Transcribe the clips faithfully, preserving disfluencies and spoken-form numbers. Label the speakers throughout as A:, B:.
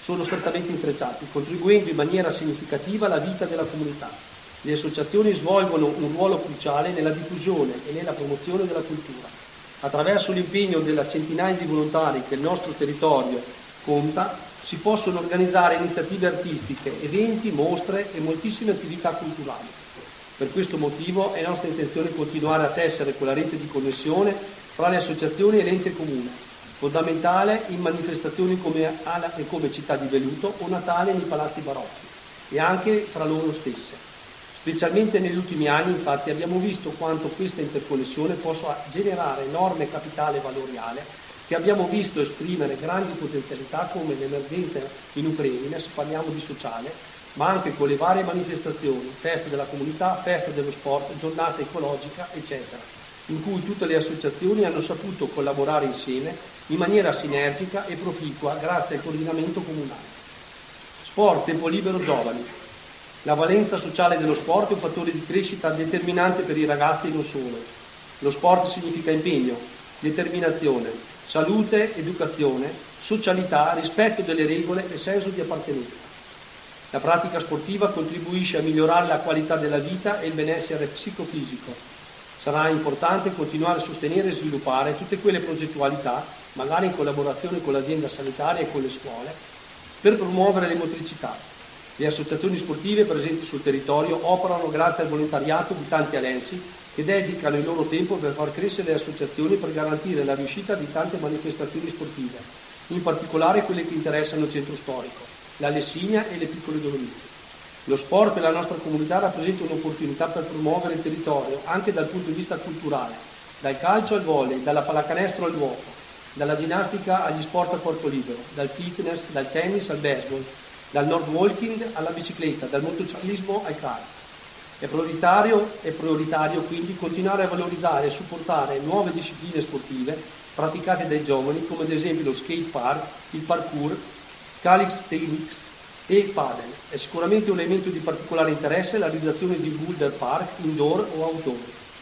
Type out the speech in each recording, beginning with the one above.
A: sono strettamente intrecciati, contribuendo in maniera significativa alla vita della comunità. Le associazioni svolgono un ruolo cruciale nella diffusione e nella promozione della cultura. Attraverso l'impegno della centinaia di volontari che il nostro territorio conta, si possono organizzare iniziative artistiche, eventi, mostre e moltissime attività culturali. Per questo motivo è nostra intenzione continuare a tessere quella rete di connessione fra le associazioni e l'ente comune, fondamentale in manifestazioni come, come Città di Velluto o Natale nei palazzi barocchi, e anche fra loro stesse. Specialmente negli ultimi anni, infatti, abbiamo visto quanto questa interconnessione possa generare enorme capitale valoriale, che abbiamo visto esprimere grandi potenzialità come l'emergenza in Ucraina, se parliamo di sociale, ma anche con le varie manifestazioni, feste della comunità, feste dello sport, giornata ecologica, eccetera, in cui tutte le associazioni hanno saputo collaborare insieme in maniera sinergica e proficua grazie al coordinamento comunale. Sport, tempo libero, giovani. La valenza sociale dello sport è un fattore di crescita determinante per i ragazzi e non solo. Lo sport significa impegno, determinazione, salute, educazione, socialità, rispetto delle regole e senso di appartenenza. La pratica sportiva contribuisce a migliorare la qualità della vita e il benessere psicofisico. Sarà importante continuare a sostenere e sviluppare tutte quelle progettualità, magari in collaborazione con l'azienda sanitaria e con le scuole, per promuovere le motricità. Le associazioni sportive presenti sul territorio operano grazie al volontariato di tanti alensi che dedicano il loro tempo per far crescere le associazioni per garantire la riuscita di tante manifestazioni sportive, in particolare quelle che interessano il centro storico, la Lessigna e le piccole Dolomiti. Lo sport per la nostra comunità rappresenta un'opportunità per promuovere il territorio anche dal punto di vista culturale, dal calcio al volley, dalla pallacanestro al nuoto, dalla ginnastica agli sport a corpo libero, dal fitness, dal tennis al baseball, dal nord walking alla bicicletta, dal motociclismo al kart. È prioritario, è prioritario quindi continuare a valorizzare e supportare nuove discipline sportive praticate dai giovani, come ad esempio lo skate park, il parkour, calisthenics e padel. È sicuramente un elemento di particolare interesse la realizzazione di boulder park indoor o outdoor.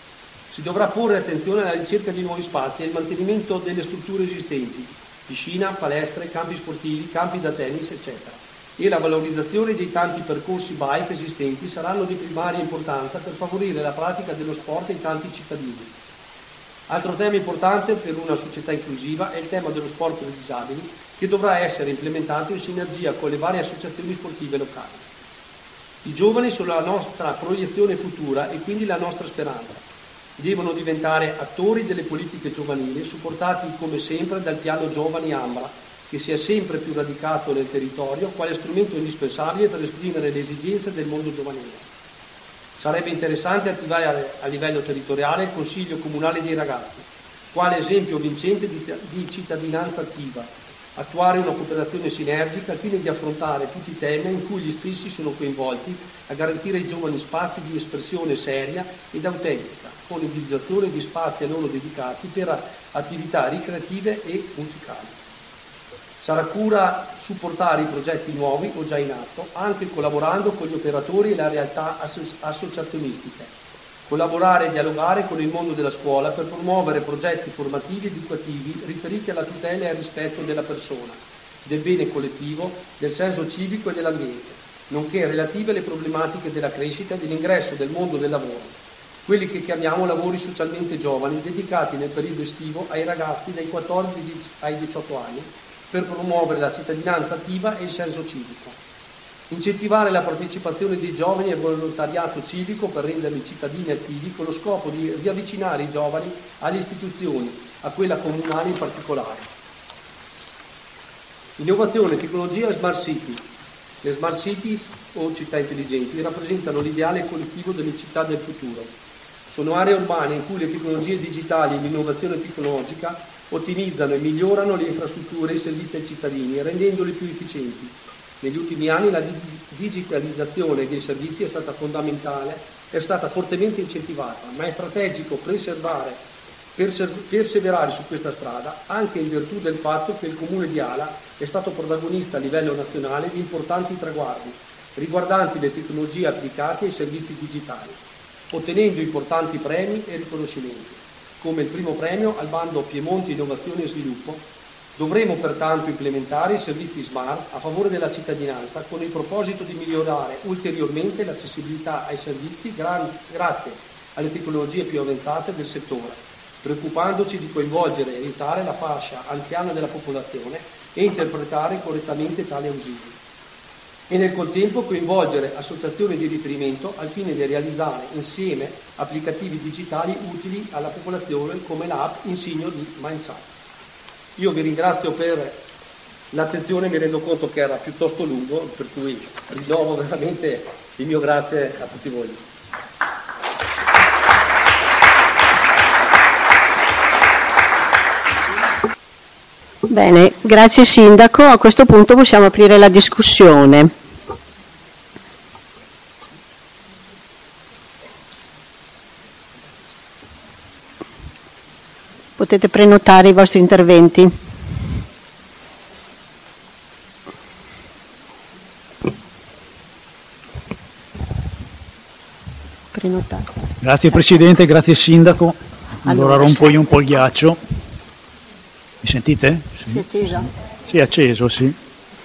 A: Si dovrà porre attenzione alla ricerca di nuovi spazi e al mantenimento delle strutture esistenti, piscina, palestre, campi sportivi, campi da tennis, eccetera. E la valorizzazione dei tanti percorsi bike esistenti saranno di primaria importanza per favorire la pratica dello sport ai tanti cittadini. Altro tema importante per una società inclusiva è il tema dello sport per i disabili, che dovrà essere implementato in sinergia con le varie associazioni sportive locali. I giovani sono la nostra proiezione futura e quindi la nostra speranza. Devono diventare attori delle politiche giovanili, supportati come sempre dal piano Giovani Ambra, che sia sempre più radicato nel territorio quale strumento indispensabile per esprimere le esigenze del mondo giovanile. Sarebbe interessante attivare a livello territoriale il Consiglio Comunale dei Ragazzi, quale esempio vincente di, di cittadinanza attiva, attuare una cooperazione sinergica al fine di affrontare tutti i temi in cui gli stessi sono coinvolti, a garantire ai giovani spazi di espressione seria ed autentica, con l'individuazione di spazi a loro dedicati per attività ricreative e musicali. Sarà cura supportare i progetti nuovi o già in atto, anche collaborando con gli operatori e le realtà associazionistiche. Collaborare e dialogare con il mondo della scuola per promuovere progetti formativi ed educativi riferiti alla tutela e al rispetto della persona, del bene collettivo, del senso civico e dell'ambiente, nonché relative alle problematiche della crescita e dell'ingresso del mondo del lavoro, quelli che chiamiamo lavori socialmente giovani, dedicati nel periodo estivo ai ragazzi dai quattordici ai diciotto anni, per promuovere la cittadinanza attiva e il senso civico. Incentivare la partecipazione dei giovani al volontariato civico per renderli cittadini attivi con lo scopo di riavvicinare i giovani alle istituzioni, a quella comunale in particolare. Innovazione, tecnologia e smart city. Le smart cities o città intelligenti rappresentano l'ideale collettivo delle città del futuro. Sono aree urbane in cui le tecnologie digitali e l'innovazione tecnologica ottimizzano e migliorano le infrastrutture e i servizi ai cittadini, rendendoli più efficienti. Negli ultimi anni la digitalizzazione dei servizi è stata fondamentale, è stata fortemente incentivata, ma è strategico preservare, perse- perseverare su questa strada, anche in virtù del fatto che il Comune di Ala è stato protagonista a livello nazionale di importanti traguardi, riguardanti le tecnologie applicate ai servizi digitali, ottenendo importanti premi e riconoscimenti, come il primo premio al bando Piemonte Innovazione e Sviluppo Dovremo pertanto implementare i servizi smart a favore della cittadinanza con il proposito di migliorare ulteriormente l'accessibilità ai servizi gran- grazie alle tecnologie più avanzate del settore, preoccupandoci di coinvolgere e aiutare la fascia anziana della popolazione e interpretare correttamente tali ausili. E nel contempo coinvolgere associazioni di riferimento al fine di realizzare insieme applicativi digitali utili alla popolazione come l'app Insigno di Mindsight. Io vi ringrazio per l'attenzione, mi rendo conto che era piuttosto lungo, per cui rinnovo veramente il mio grazie a tutti voi.
B: Bene, grazie Sindaco. A questo punto possiamo aprire la discussione. Potete prenotare i vostri interventi. Prenotate.
C: Grazie Presidente, grazie Sindaco. Allora, allora rompo io un po' il ghiaccio. Mi sentite? Sì.
B: Si è acceso?
C: Sì, è acceso, sì.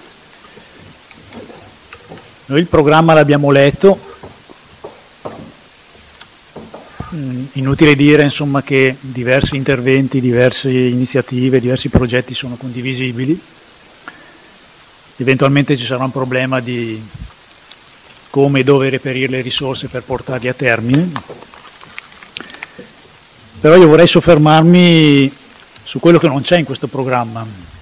C: Noi il programma l'abbiamo letto. Inutile dire insomma che diversi interventi, diverse iniziative, diversi progetti sono condivisibili. Eventualmente ci sarà un problema di come e dove reperire le risorse per portarli a termine. Però io vorrei soffermarmi su quello che non c'è in questo programma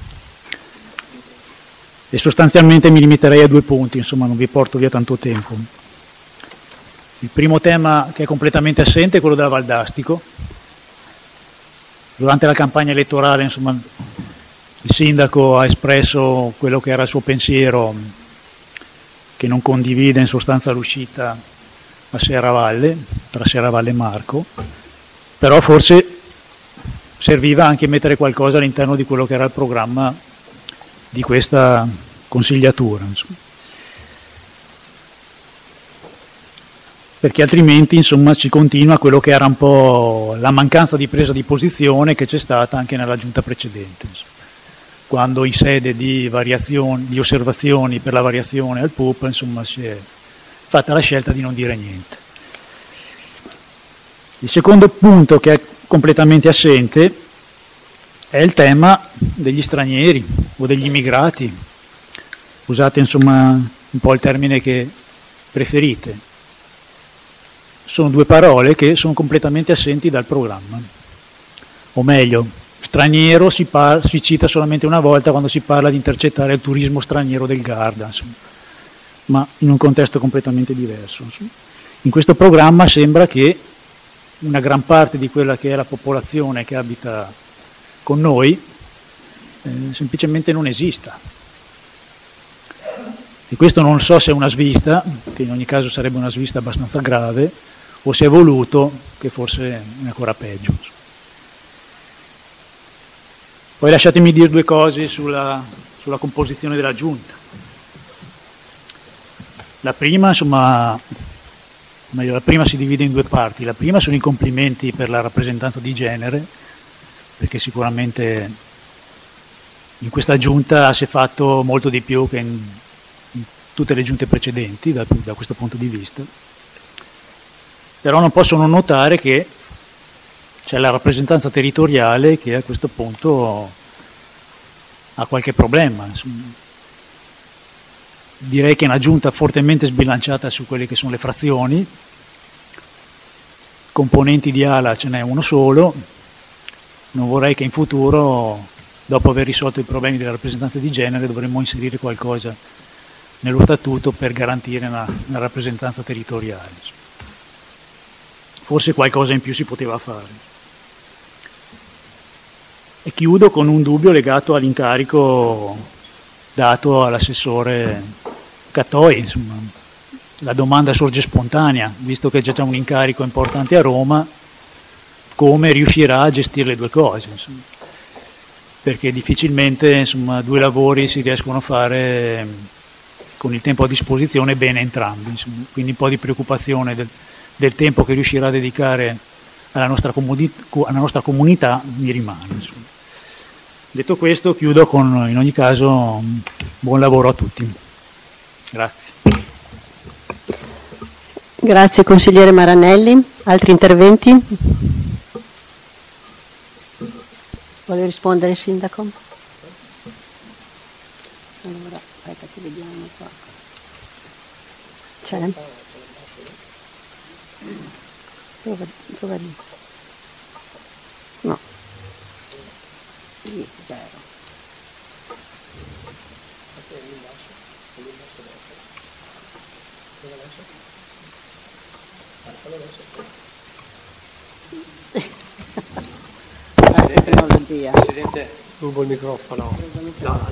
C: e sostanzialmente mi limiterei a due punti, insomma non vi porto via tanto tempo. Il primo tema che è completamente assente è quello della Valdastico. Durante la campagna elettorale, insomma, il sindaco ha espresso quello che era il suo pensiero, che non condivide in sostanza l'uscita a Serravalle, tra Serravalle e Marco, però forse serviva anche mettere qualcosa all'interno di quello che era il programma di questa consigliatura, insomma. Perché altrimenti insomma ci continua quello che era un po' la mancanza di presa di posizione che c'è stata anche nella giunta precedente, insomma. Quando in sede di, variazioni, di osservazioni per la variazione al P U P insomma si è fatta la scelta di non dire niente. Il secondo punto che è completamente assente è il tema degli stranieri o degli immigrati, usate insomma un po' il termine che preferite. Sono due parole che sono completamente assenti dal programma, o meglio, straniero si, par- si cita solamente una volta quando si parla di intercettare il turismo straniero del Garda, insomma, ma in un contesto completamente diverso. Insomma. In questo programma sembra che una gran parte di quella che è la popolazione che abita con noi eh, semplicemente non esista. E questo non so se è una svista, che in ogni caso sarebbe una svista abbastanza grave, o se è voluto, che forse è ancora peggio. Poi lasciatemi dire due cose sulla, sulla composizione della giunta. La prima, insomma, meglio, la prima si divide in due parti. La prima sono i complimenti per la rappresentanza di genere, perché sicuramente in questa giunta si è fatto molto di più che in, in tutte le giunte precedenti da, da questo punto di vista. Però non posso non notare che c'è la rappresentanza territoriale che a questo punto ha qualche problema. Insomma, direi che è una giunta fortemente sbilanciata su quelle che sono le frazioni, componenti di ala ce n'è uno solo, non vorrei che in futuro, dopo aver risolto i problemi della rappresentanza di genere, dovremmo inserire qualcosa nello statuto per garantire una, una rappresentanza territoriale. Forse qualcosa in più si poteva fare. E chiudo con un dubbio legato all'incarico dato all'assessore Cattoi. Insomma, la domanda sorge spontanea, visto che c'è già un incarico importante a Roma, come riuscirà a gestire le due cose? Insomma. Perché difficilmente insomma, due lavori si riescono a fare con il tempo a disposizione bene entrambi. Insomma. Quindi un po' di preoccupazione del del tempo che riuscirà a dedicare alla nostra, comuni- alla nostra comunità mi rimane. Insomma. Detto questo, chiudo con, in ogni caso, buon lavoro a tutti. Grazie.
B: Grazie consigliere Maranelli. Altri interventi? Vuole rispondere il sindaco? Allora, aspetta che vediamo qua. C'è? Prova, prova lì. No. Lì, zero. La tecnologia.
A: Presidente, rubo il microfono. No.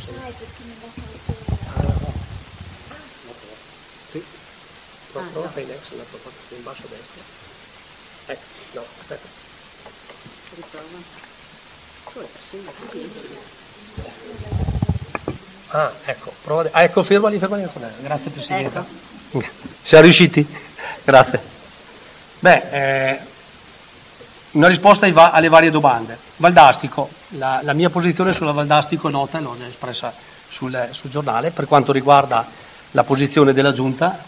A: Sì. No, prova fai next, la proposta in basso a destra. Ecco, no, aspetta. Ah, ecco, prova. Ah, ecco, fermali, fermali. Grazie Presidente. Ecco. Siamo riusciti? Grazie. Beh, eh, una risposta ai va- alle varie domande. Valdastico, la, la mia posizione sulla Valdastico è nota e l'ho già espressa sul, sul giornale. Per quanto riguarda la posizione della Giunta,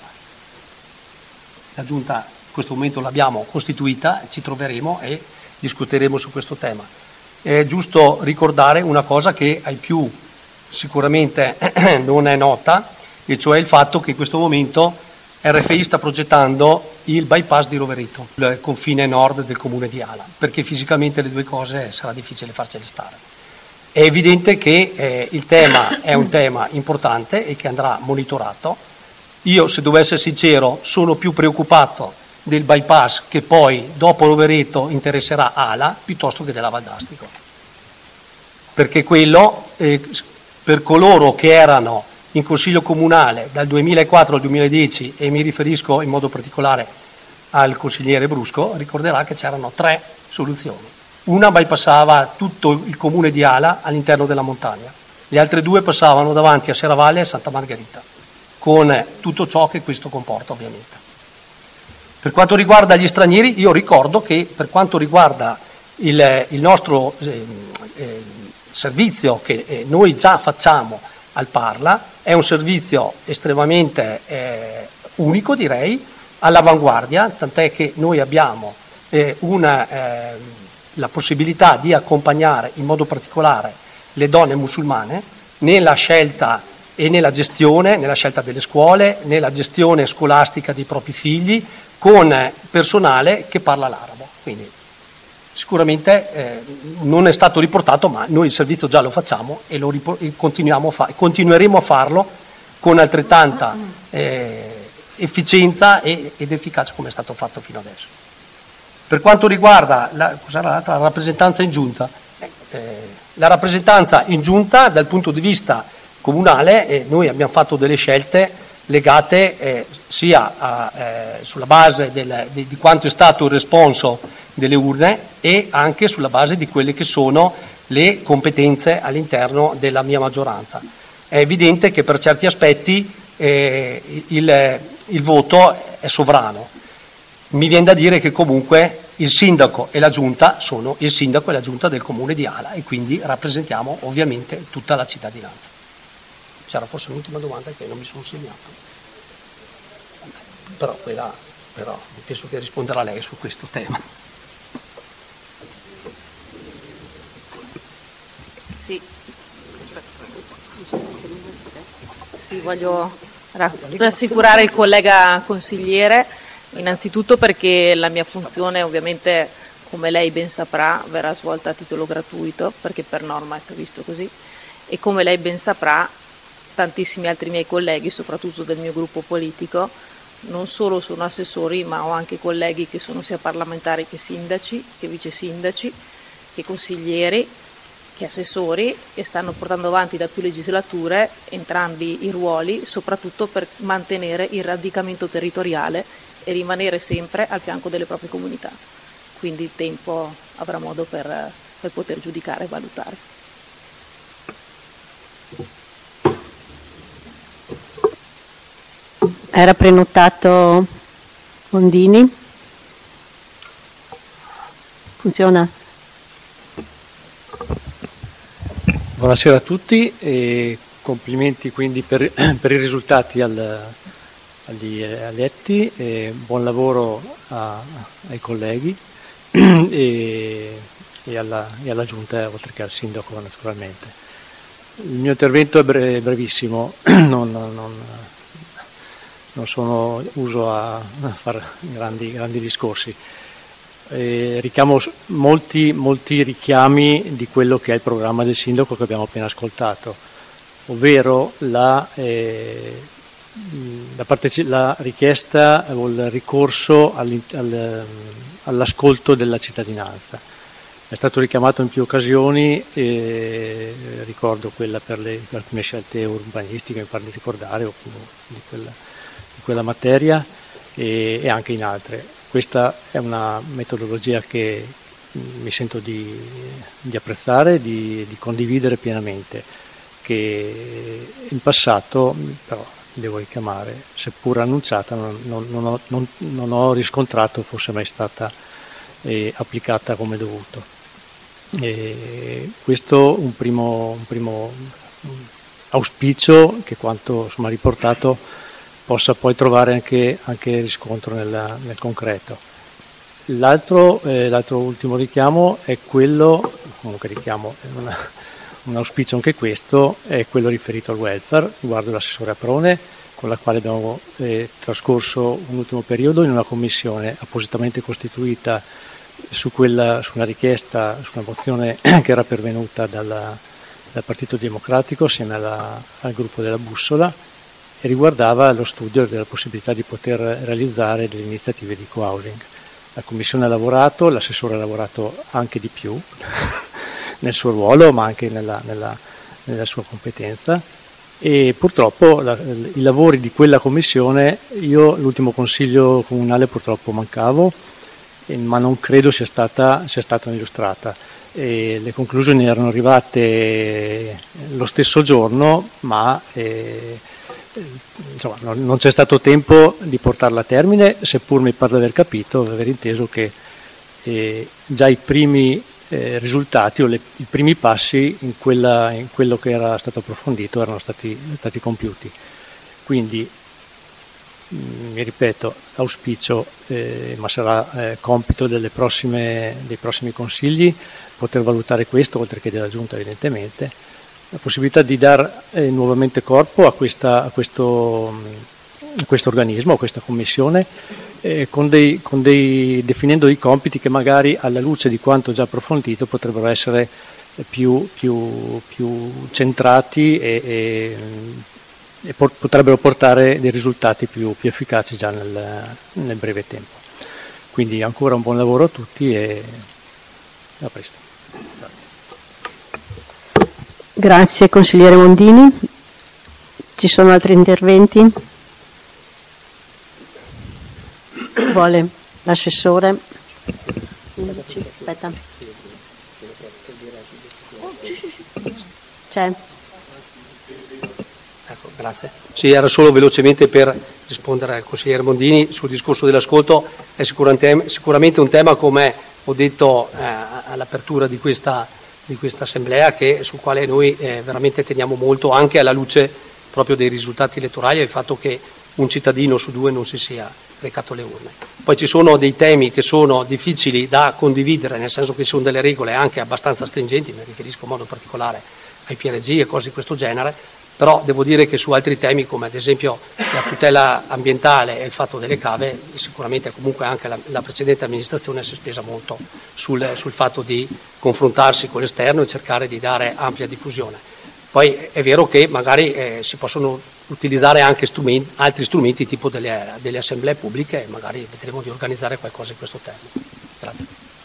A: la Giunta in questo momento l'abbiamo costituita, ci troveremo e discuteremo su questo tema. È giusto ricordare una cosa che ai più sicuramente non è nota, e cioè il fatto che in questo momento R F I sta progettando il bypass di Rovereto, il confine nord del comune di Ala, perché fisicamente le due cose sarà difficile farcele stare. È evidente che eh, il tema è un tema importante e che andrà monitorato. Io, se devo essere sincero, sono più preoccupato del bypass che poi dopo Rovereto interesserà Ala piuttosto che della Valdastico, perché quello eh, per coloro che erano in Consiglio Comunale dal duemilaquattro al duemiladieci, e mi riferisco in modo particolare al consigliere Brusco, ricorderà che c'erano tre soluzioni. Una bypassava tutto il comune di Ala all'interno della montagna, le altre due passavano davanti a Serravalle e a Santa Margherita, con tutto ciò che questo comporta ovviamente. Per quanto riguarda gli stranieri, io ricordo che per quanto riguarda il, il nostro eh, eh, servizio che eh, noi già facciamo al Parla, è un servizio estremamente eh, unico, direi, all'avanguardia, tant'è che noi abbiamo eh, una, eh, la possibilità di accompagnare in modo particolare le donne musulmane nella scelta e nella gestione, nella scelta delle scuole, nella gestione scolastica dei propri figli, con personale che parla l'arabo. Quindi sicuramente eh, non è stato riportato, ma noi il servizio già lo facciamo e lo ripor- continuiamo a fa- continueremo a farlo con altrettanta eh, efficienza e- ed efficacia come è stato fatto fino adesso. Per quanto riguarda la, cos'era l'altra? La rappresentanza in giunta, eh, la rappresentanza in giunta dal punto di vista comunale, eh, noi abbiamo fatto delle scelte legate eh, sia a, eh, sulla base del, di, di quanto è stato il responso delle urne e anche sulla base di quelle che sono le competenze all'interno della mia maggioranza. È evidente che per certi aspetti eh, il, il voto è sovrano. Mi viene da dire che comunque il sindaco e la giunta sono il sindaco e la giunta del comune di Ala e quindi rappresentiamo ovviamente tutta la cittadinanza. C'era forse l'ultima domanda che non mi sono segnato, però quella però penso che risponderà lei su questo tema.
D: Sì, sì, voglio rassicurare il collega consigliere, innanzitutto perché la mia funzione ovviamente, come lei ben saprà, verrà svolta a titolo gratuito, perché per norma è previsto così, e come lei ben saprà tantissimi altri miei colleghi, soprattutto del mio gruppo politico, non solo sono assessori, ma ho anche colleghi che sono sia parlamentari che sindaci, che vice sindaci, che consiglieri, che assessori, e stanno portando avanti da più legislature entrambi i ruoli, soprattutto per mantenere il radicamento territoriale e rimanere sempre al fianco delle proprie comunità. Quindi il tempo avrà modo per, per poter giudicare e valutare.
B: Era prenotato Mondini? Funziona?
E: Buonasera a tutti e complimenti quindi per, per i risultati al, agli eletti, e buon lavoro a, ai colleghi e, e, alla, e alla Giunta, oltre che al Sindaco naturalmente. Il mio intervento è bre, brevissimo, non, non, non sono uso a fare grandi, grandi discorsi. Eh, richiamo molti, molti richiami di quello che è il programma del Sindaco che abbiamo appena ascoltato, ovvero la, eh, la, parteci- la richiesta o il ricorso al, all'ascolto della cittadinanza. È stato richiamato in più occasioni, eh, ricordo quella per, le, per alcune scelte urbanistiche, mi pare di ricordare, o di quella, di quella materia, e, e anche in altre. Questa è una metodologia che mi sento di, di apprezzare, di, di condividere pienamente, che in passato, però devo richiamare, seppur annunciata, non, non, non, ho, non, non ho riscontrato fosse mai stata eh, applicata come dovuto. E questo un primo, un primo auspicio che quanto insomma, riportato possa poi trovare anche, anche riscontro nella, nel concreto. L'altro, eh, l'altro ultimo richiamo è quello, comunque richiamo, è una, un auspicio anche questo, è quello riferito al welfare, riguardo l'assessore Aprone, con la quale abbiamo eh, trascorso un ultimo periodo in una commissione appositamente costituita su, quella, su una richiesta, su una mozione che era pervenuta dalla, dal Partito Democratico assieme alla, al gruppo della Bussola, e riguardava lo studio della possibilità di poter realizzare delle iniziative di co-housing. La Commissione ha lavorato, l'assessore ha lavorato anche di più nel suo ruolo, ma anche nella, nella, nella sua competenza, e purtroppo la, i lavori di quella Commissione, io l'ultimo consiglio comunale purtroppo mancavo, eh, ma non credo sia stata, sia stata illustrata. E le conclusioni erano arrivate lo stesso giorno, ma eh, insomma, non, non c'è stato tempo di portarla a termine, seppur mi pare di aver capito, di aver inteso che eh, già i primi eh, risultati o le, i primi passi in, quella, in quello che era stato approfondito erano stati, stati compiuti. Quindi, mh, mi ripeto, auspicio, eh, ma sarà eh, compito delle prossime, dei prossimi consigli, poter valutare questo, oltre che della Giunta evidentemente, la possibilità di dar eh, nuovamente corpo a, questa, a questo, a questo organismo, a questa commissione, eh, con dei, con dei, definendo dei compiti che magari alla luce di quanto già approfondito potrebbero essere più, più, più centrati e, e, e potrebbero portare dei risultati più, più efficaci già nel, nel breve tempo. Quindi ancora un buon lavoro a tutti e a presto. Grazie.
B: Grazie consigliere Mondini. Ci sono altri interventi? Vuole l'assessore? Aspetta. C'è.
A: Ecco, grazie. Sì, era solo velocemente per rispondere al consigliere Mondini sul discorso dell'ascolto. È sicuramente, sicuramente un tema, come ho detto eh, all'apertura di questa di questa assemblea, che, sul quale noi eh, veramente teniamo molto, anche alla luce proprio dei risultati elettorali e il fatto che un cittadino su due non si sia recato alle urne. Poi ci sono dei temi che sono difficili da condividere, nel senso che ci sono delle regole anche abbastanza stringenti, mi riferisco in modo particolare ai P R G e cose di questo genere, però devo dire che su altri temi, come ad esempio la tutela ambientale e il fatto delle cave, sicuramente comunque anche la, la precedente amministrazione si è spesa molto sul, sul fatto di confrontarsi con l'esterno e cercare di dare ampia diffusione. Poi è vero che magari eh, si possono utilizzare anche strumenti, altri strumenti tipo delle, delle assemblee pubbliche, e magari vedremo di organizzare qualcosa in questo termine. Grazie.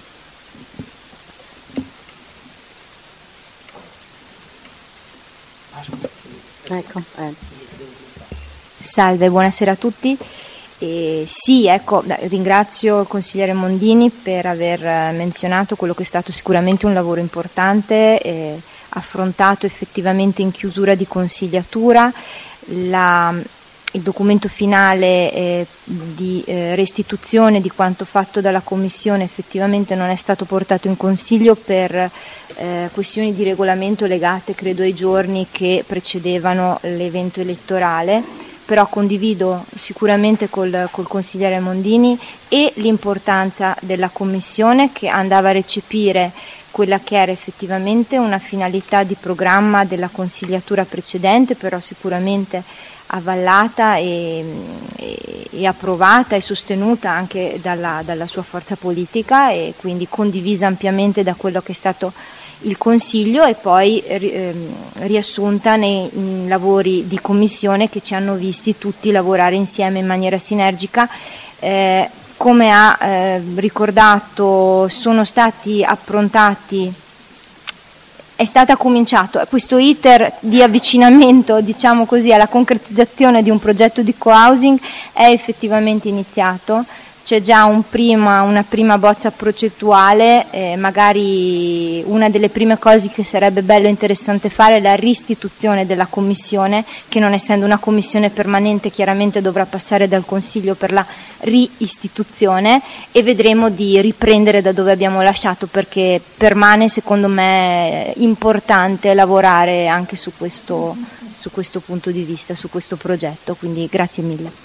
A: Ah, scusa.
B: Ecco, eh.
F: Salve, buonasera a tutti. Eh, sì, ecco, ringrazio il consigliere Mondini per aver menzionato quello che è stato sicuramente un lavoro importante, eh, affrontato effettivamente in chiusura di consigliatura. La, il documento finale eh, di eh, restituzione di quanto fatto dalla Commissione effettivamente non è stato portato in Consiglio per eh, questioni di regolamento legate credo ai giorni che precedevano l'evento elettorale, però condivido sicuramente col, col consigliere Mondini e l'importanza della Commissione che andava a recepire quella che era effettivamente una finalità di programma della consigliatura precedente, però sicuramente avvallata e, e, e approvata e sostenuta anche dalla, dalla sua forza politica e quindi condivisa ampiamente da quello che è stato il Consiglio e poi eh, riassunta nei, nei lavori di commissione che ci hanno visti tutti lavorare insieme in maniera sinergica. Eh, come ha eh, ricordato, sono stati approntati, è stata cominciato questo iter di avvicinamento, diciamo così, alla concretizzazione di un progetto di co-housing è effettivamente iniziato. C'è già un prima, una prima bozza progettuale, eh, magari una delle prime cose che sarebbe bello e interessante fare è la ristituzione della commissione, che non essendo una commissione permanente chiaramente dovrà passare dal Consiglio per la riistituzione e vedremo di riprendere da dove abbiamo lasciato, perché permane secondo me importante lavorare anche su questo, su questo punto di vista, su questo progetto, quindi grazie mille.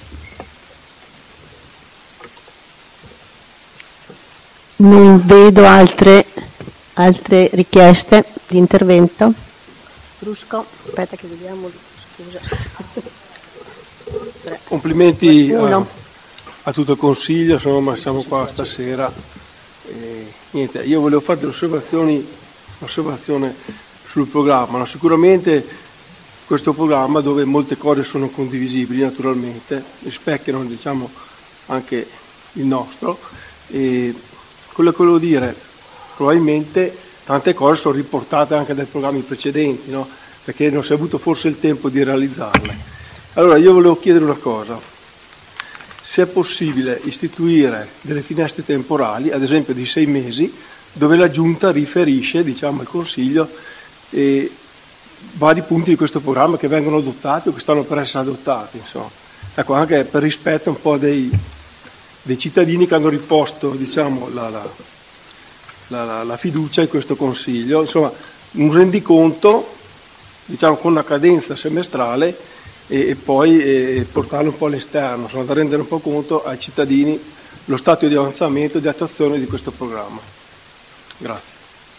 B: Non vedo altre, altre richieste di intervento. Brusco, aspetta che vediamo, scusa.
G: Complimenti a, a tutto il Consiglio, insomma siamo qua stasera. E, niente, io volevo fare delle osservazioni, osservazione sul programma. No, sicuramente questo programma, dove molte cose sono condivisibili naturalmente, rispecchiano diciamo anche il nostro. E, quello che volevo dire, probabilmente tante cose sono riportate anche dai programmi precedenti, no? Perché non si è avuto forse il tempo di realizzarle. Allora io volevo chiedere una cosa, se è possibile istituire delle finestre temporali, ad esempio di sei mesi, dove la Giunta riferisce diciamo, al Consiglio eh, vari punti di questo programma che vengono adottati o che stanno per essere adottati. Insomma. Ecco, anche per rispetto un po' dei... dei cittadini che hanno riposto diciamo, la, la, la, la fiducia in questo Consiglio, insomma un rendiconto diciamo, con una cadenza semestrale e, e poi e portarlo un po' all'esterno, insomma, da rendere un po' conto ai cittadini lo stato di avanzamento e di attuazione di questo programma. Grazie.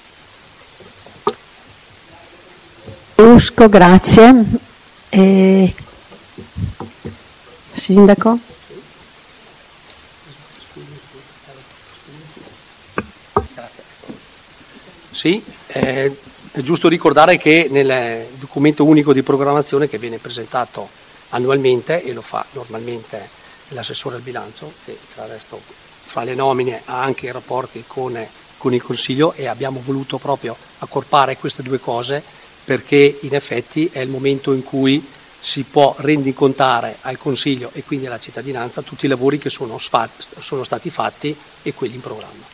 B: Brusco, grazie. E... Sindaco?
A: Sì, eh, è giusto ricordare che nel documento unico di programmazione che viene presentato annualmente, e lo fa normalmente l'assessore al bilancio, che tra il resto fra le nomine ha anche i rapporti con, con il Consiglio, e abbiamo voluto proprio accorpare queste due cose perché in effetti è il momento in cui si può rendicontare al Consiglio e quindi alla cittadinanza tutti i lavori che sono, sono stati fatti e quelli in programma.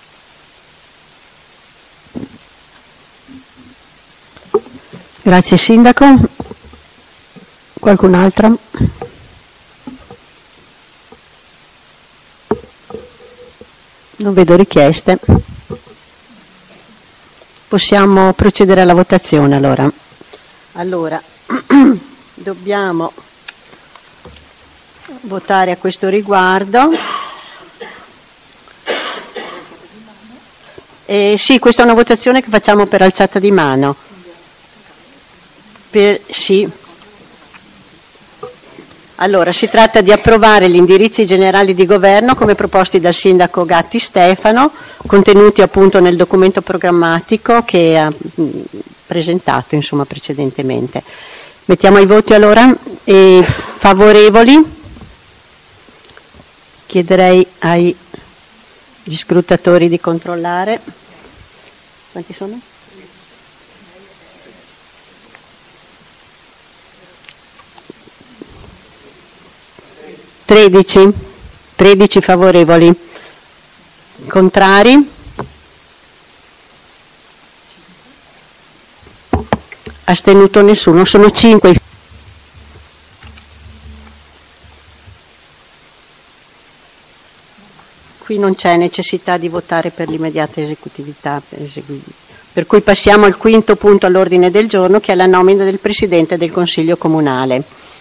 B: Grazie Sindaco. Qualcun altro? Non vedo richieste. Possiamo procedere alla votazione allora. Allora, dobbiamo votare a questo riguardo. Eh, sì, questa è una votazione che facciamo per alzata di mano. Per, sì. Allora, si tratta di approvare gli indirizzi generali di governo come proposti dal sindaco Gatti Stefano, contenuti appunto nel documento programmatico che ha mh, presentato insomma precedentemente. Mettiamo ai voti allora. E favorevoli? Chiederei agli scrutatori di controllare. Quanti sono? tredici, tredici favorevoli, contrari, astenuto nessuno, sono cinque. qui non c'è necessità di votare per l'immediata esecutività, per, esegu- per cui passiamo al quinto punto all'ordine del giorno, che è la nomina del Presidente del Consiglio Comunale.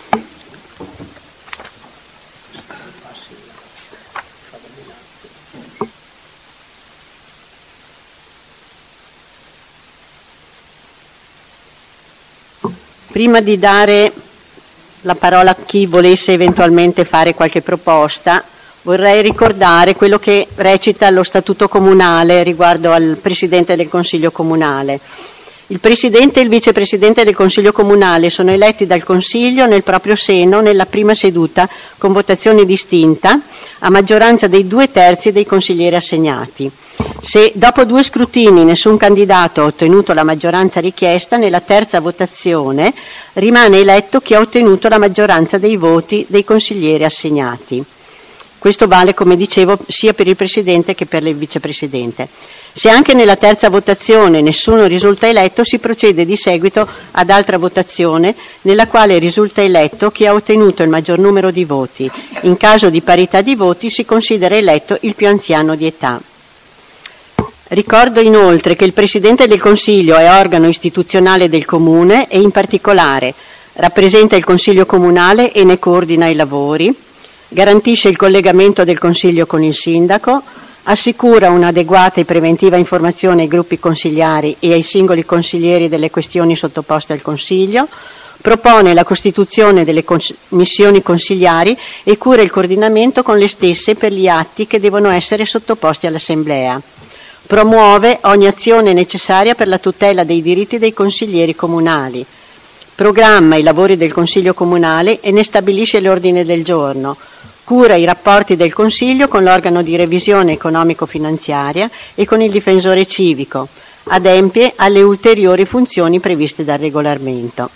B: Prima di dare la parola a chi volesse eventualmente fare qualche proposta, vorrei ricordare quello che recita lo Statuto Comunale riguardo al Presidente del Consiglio Comunale. Il Presidente e il Vicepresidente del Consiglio Comunale sono eletti dal Consiglio nel proprio seno nella prima seduta con votazione distinta a maggioranza dei due terzi dei consiglieri assegnati. Se dopo due scrutini nessun candidato ha ottenuto la maggioranza richiesta, nella terza votazione rimane eletto chi ha ottenuto la maggioranza dei voti dei consiglieri assegnati. Questo vale, come dicevo, sia per il Presidente che per il Vicepresidente. Se anche nella terza votazione nessuno risulta eletto, si procede di seguito ad altra votazione, nella quale risulta eletto chi ha ottenuto il maggior numero di voti. In caso di parità di voti si considera eletto il più anziano di età. Ricordo inoltre che il Presidente del Consiglio è organo istituzionale del Comune e in particolare rappresenta il Consiglio Comunale e ne coordina i lavori, garantisce il collegamento del Consiglio con il Sindaco, assicura un'adeguata e preventiva informazione ai gruppi consigliari e ai singoli consiglieri delle questioni sottoposte al Consiglio, propone la costituzione delle commissioni consigliari e cura il coordinamento con le stesse per gli atti che devono essere sottoposti all'Assemblea. Promuove ogni azione necessaria per la tutela dei diritti dei consiglieri comunali. Programma i lavori del Consiglio Comunale e ne stabilisce l'ordine del giorno. Cura i rapporti del Consiglio con l'organo di revisione economico-finanziaria e con il difensore civico. Adempie alle ulteriori funzioni previste dal regolamento.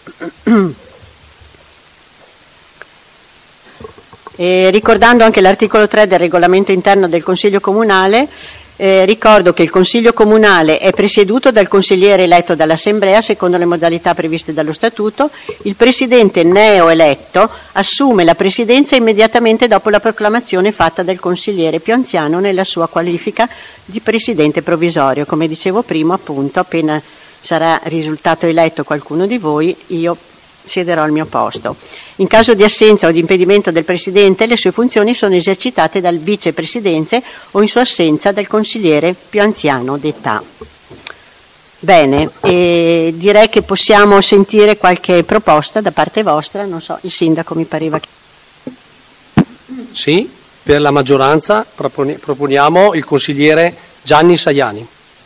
B: E ricordando anche l'articolo tre del regolamento interno del Consiglio Comunale, Eh, ricordo che il Consiglio Comunale è presieduto dal consigliere eletto dall'Assemblea secondo le modalità previste dallo Statuto. Il Presidente neoeletto assume la Presidenza immediatamente dopo la proclamazione fatta dal consigliere più anziano nella sua qualifica di Presidente provvisorio. Come dicevo prima, appunto, appena sarà risultato eletto qualcuno di voi, io siederò al mio posto. In caso di assenza o di impedimento del Presidente, le sue funzioni sono esercitate dal Vicepresidente o in sua assenza dal consigliere più anziano d'età. Bene, e direi che possiamo sentire qualche proposta da parte vostra. Non so, il Sindaco mi pareva che...
A: Sì, per la maggioranza proponiamo il consigliere Gianni Sajani.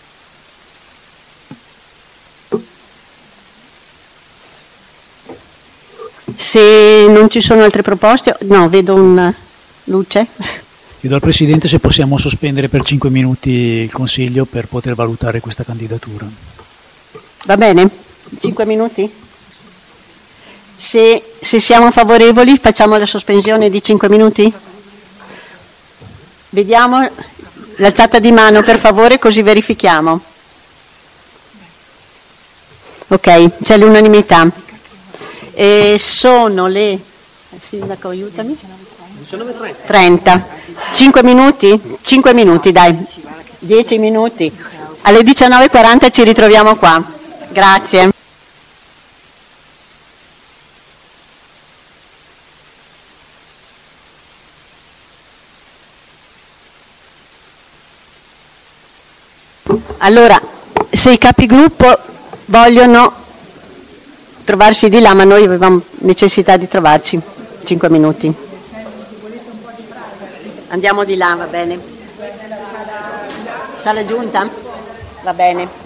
B: Se non ci sono altre proposte, no, vedo una luce.
C: Chiedo al Presidente se possiamo sospendere per cinque minuti il Consiglio per poter valutare questa candidatura.
B: Va bene? cinque minuti? Se, se siamo favorevoli facciamo la sospensione di cinque minuti? Vediamo l'alzata di mano per favore, così verifichiamo. Ok, c'è l'unanimità. E sono le... Sindaco, aiutami.
A: diciannove e
B: trenta. cinque minuti? cinque minuti, dai. dieci minuti. Alle diciannove e quaranta ci ritroviamo qua. Grazie. Allora, se i capigruppo vogliono trovarsi di là, ma noi avevamo necessità di trovarci. cinque minuti. Andiamo di là, va bene. Sala giunta? Va bene.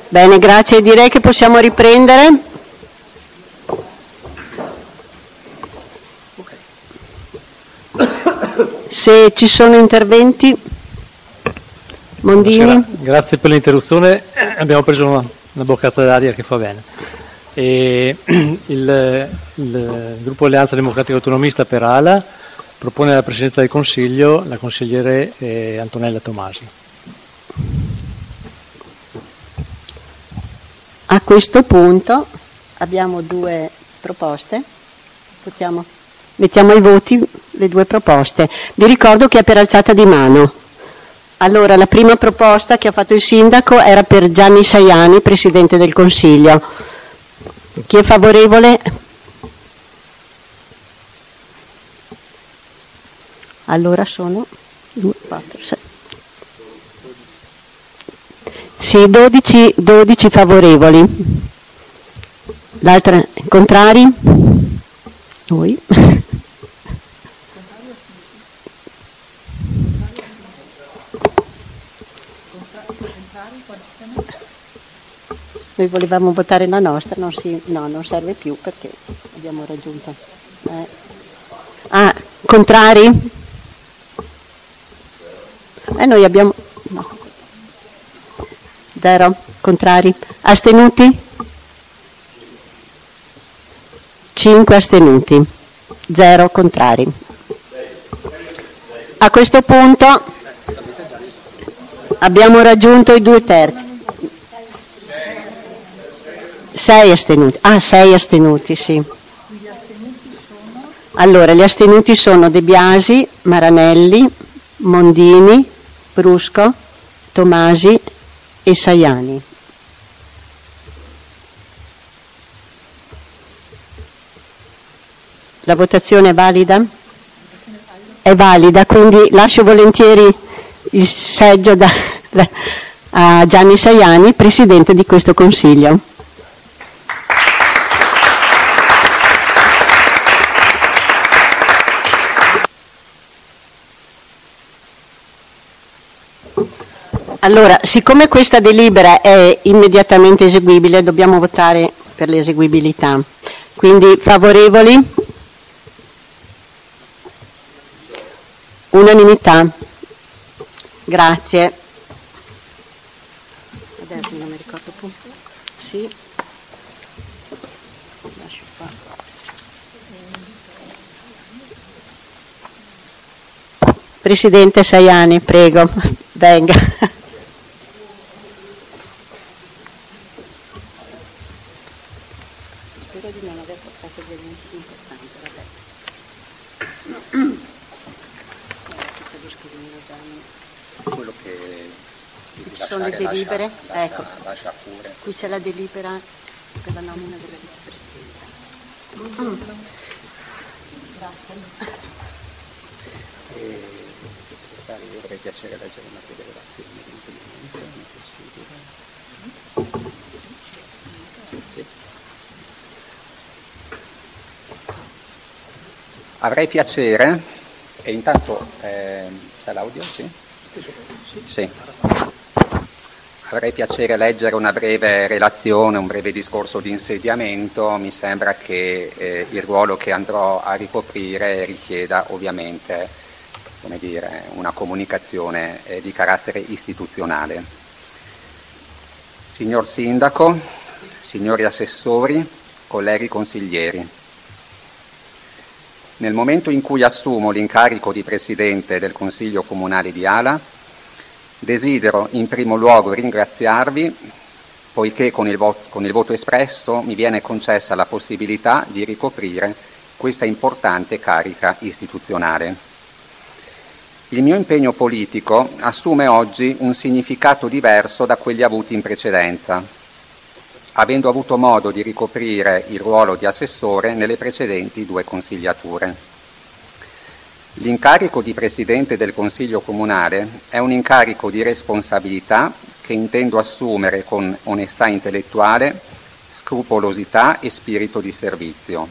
B: Bene, grazie. Direi che possiamo riprendere. Se ci sono interventi. Mondini.
E: Buonasera. Grazie per l'interruzione, abbiamo preso una, una boccata d'aria che fa bene. E, il, il gruppo Alleanza Democratica Autonomista per A L A propone alla Presidenza del Consiglio la consigliere eh, Antonella Tomasi.
B: A questo punto abbiamo due proposte, Votiamo. mettiamo ai voti le due proposte. Vi ricordo che è per alzata di mano. Allora, la prima proposta che ha fatto il Sindaco era per Gianni Sajani, Presidente del Consiglio. Chi è favorevole? Allora sono due, quattro, sei. Sì, dodici, dodici favorevoli. L'altra contrari? Noi. Noi volevamo votare la nostra, non si, no, non serve più perché abbiamo raggiunto. Eh. Ah, contrari? E eh, noi abbiamo... No. Zero, contrari. Astenuti? Cinque astenuti. Zero contrari. A questo punto abbiamo raggiunto i due terzi. Sei astenuti. Ah, sei astenuti, sì. Allora, gli astenuti sono De Biasi, Maranelli, Mondini, Brusco, Tomasi e Sajani. La votazione è valida? È valida, quindi lascio volentieri il seggio da, da, a Gianni Sajani, Presidente di questo Consiglio. Allora, siccome questa delibera è immediatamente eseguibile, dobbiamo votare per l'eseguibilità. Quindi favorevoli? Unanimità. Grazie. Adesso non mi ricordo più. Sì. Lascio qua. Presidente Sajani, prego, venga. Spero di non aver portato degli importanti, vabbè.
H: Quello che
B: qui ci sono le delibere,
H: lascia,
B: ecco,
H: lascia pure.
B: Qui c'è la delibera per la nomina della vicepresidenza. Mm. Grazie.
H: E, io avrei piacere leggere una breve relazione di insediamento, è possibile? Sì. Avrei piacere, e intanto eh, c'è l'audio? Sì? Sì. Avrei piacere leggere una breve relazione, un breve discorso di insediamento. Mi sembra che eh, il ruolo che andrò a ricoprire richieda ovviamente, come dire, una comunicazione eh, di carattere istituzionale. Signor Sindaco, signori assessori, colleghi consiglieri, nel momento in cui assumo l'incarico di Presidente del Consiglio Comunale di Ala, desidero in primo luogo ringraziarvi, poiché con il, voto, con il voto espresso mi viene concessa la possibilità di ricoprire questa importante carica istituzionale. Il mio impegno politico assume oggi un significato diverso da quelli avuti in precedenza, avendo avuto modo di ricoprire il ruolo di assessore nelle precedenti due consigliature. L'incarico di Presidente del Consiglio Comunale è un incarico di responsabilità che intendo assumere con onestà intellettuale, scrupolosità e spirito di servizio.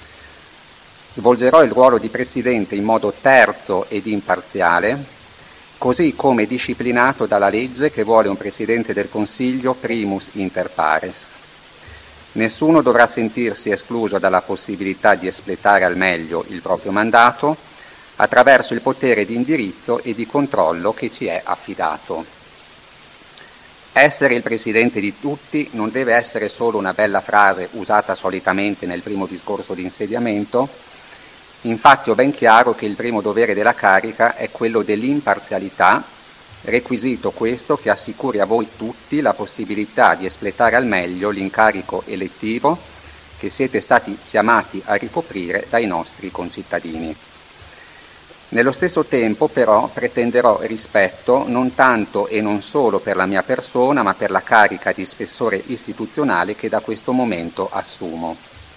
H: Svolgerò il ruolo di Presidente in modo terzo ed imparziale, così come disciplinato dalla legge che vuole un Presidente del Consiglio primus inter pares. Nessuno dovrà sentirsi escluso dalla possibilità di espletare al meglio il proprio mandato attraverso il potere di indirizzo e di controllo che ci è affidato. Essere il Presidente di tutti non deve essere solo una bella frase usata solitamente nel primo discorso di insediamento. Infatti ho ben chiaro che il primo dovere della carica è quello dell'imparzialità, requisito questo che assicuri a voi tutti la possibilità di espletare al meglio l'incarico elettivo che siete stati chiamati a ricoprire dai nostri concittadini. Nello stesso tempo, però, pretenderò rispetto non tanto e non solo per la mia persona, ma per la carica di spessore istituzionale che da questo momento assumo.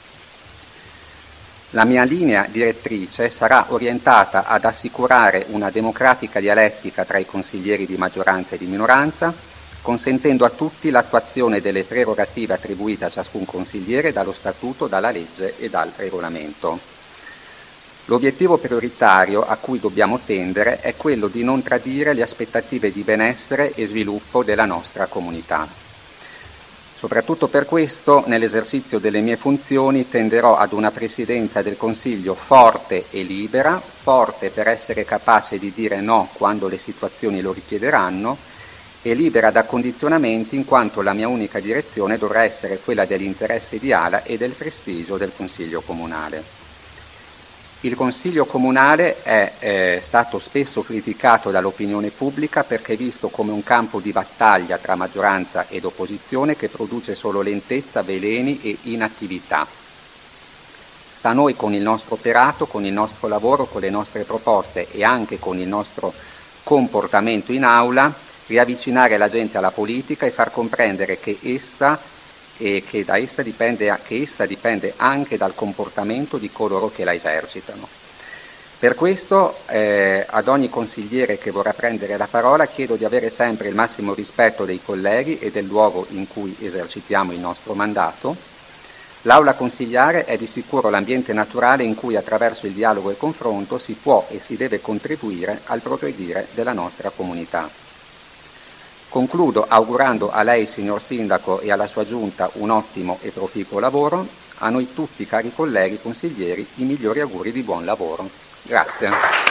H: La mia linea direttrice sarà orientata ad assicurare una democratica dialettica tra i consiglieri di maggioranza e di minoranza, consentendo a tutti l'attuazione delle prerogative attribuite a ciascun consigliere dallo Statuto, dalla legge e dal regolamento. L'obiettivo prioritario a cui dobbiamo tendere è quello di non tradire le aspettative di benessere e sviluppo della nostra comunità. Soprattutto per questo, nell'esercizio delle mie funzioni, tenderò ad una presidenza del Consiglio forte e libera, forte per essere capace di dire no quando le situazioni lo richiederanno, e libera da condizionamenti in quanto la mia unica direzione dovrà essere quella dell'interesse di Ala e del prestigio del Consiglio Comunale. Il Consiglio Comunale è eh, stato spesso criticato dall'opinione pubblica perché è visto come un campo di battaglia tra maggioranza ed opposizione che produce solo lentezza, veleni e inattività. Sta a noi con il nostro operato, con il nostro lavoro, con le nostre proposte e anche con il nostro comportamento in aula, riavvicinare la gente alla politica e far comprendere che essa e che da essa dipende, che essa dipende anche dal comportamento di coloro che la esercitano. Per questo eh, ad ogni consigliere che vorrà prendere la parola chiedo di avere sempre il massimo rispetto dei colleghi e del luogo in cui esercitiamo il nostro mandato. L'aula consigliare è di sicuro l'ambiente naturale in cui attraverso il dialogo e il confronto si può e si deve contribuire al progredire della nostra comunità. Concludo augurando a lei, signor Sindaco, e alla sua Giunta un ottimo e proficuo lavoro. A noi tutti, cari colleghi consiglieri, i migliori auguri di buon lavoro. Grazie.